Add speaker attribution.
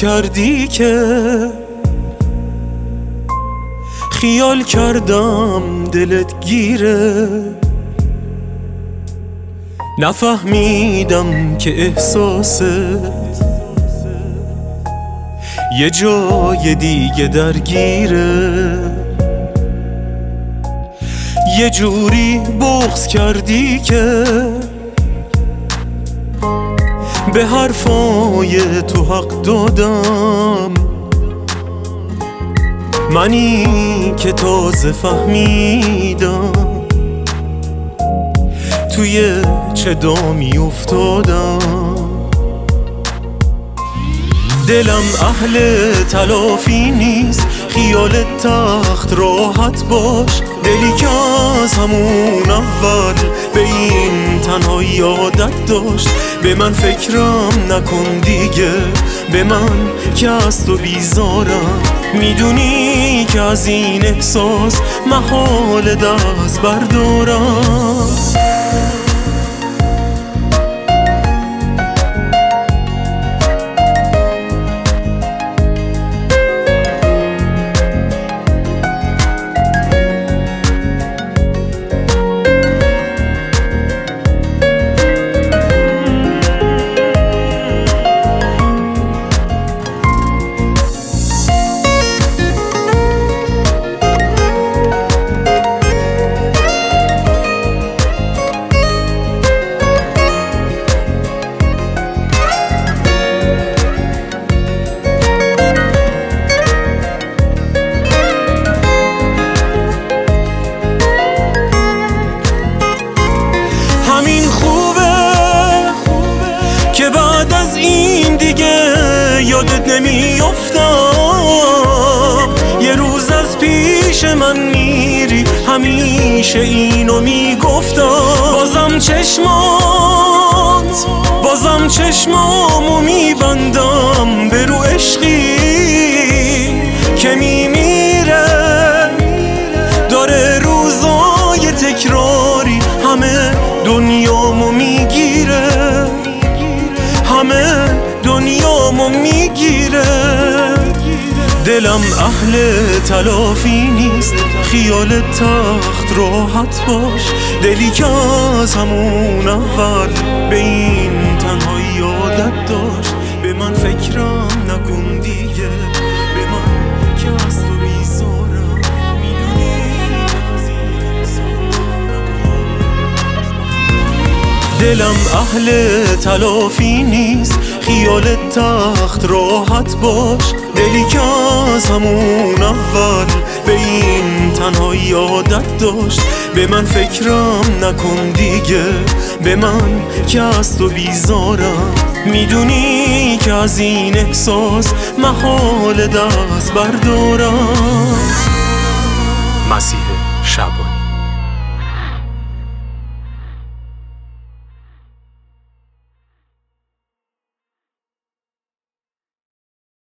Speaker 1: کردی که خیال کردم دلت گیره، نفهمیدم که احساست یه جای دیگه درگیره. یه جوری بغض کردی که به حرفای تو حق دادم، منی که تازه فهمیدم توی چه دامی افتادم. دلم اهل تلافی نیست، خیال تخت راحت باش، دلی که از همون اول به این تنهایی عادت داشت. به من فکرم نکن دیگه، به من که از تو بیزارم، میدونی که از این احساس محال دست بردارم. همین خوبه که بعد از این دیگه یادت نمیافتم. یه روز از پیش من میری، همیشه اینو میگفتم. بازم چشمامو میبندم به رو عشقی که میمیره، داره روزای تکراری همه دنیامو میگیره، همه دنیامو میگیره. دلم اهل تلافی نیست، خیال تخت راحت باش، دلی که از همون اول به این تنهایی عادت داشت. به من فکرم نکن دیگه، به من که از تو بیزارم، میدونی از این دلم اهل تلافی نیست، خیال تخت راحت باش، دلی که از همون اول به این تنهایی عادت داشت. به من فکرم نکن دیگه، به من که از تو بیزارم، میدونی که از این احساس محال دست بردارم.
Speaker 2: مسیح شبا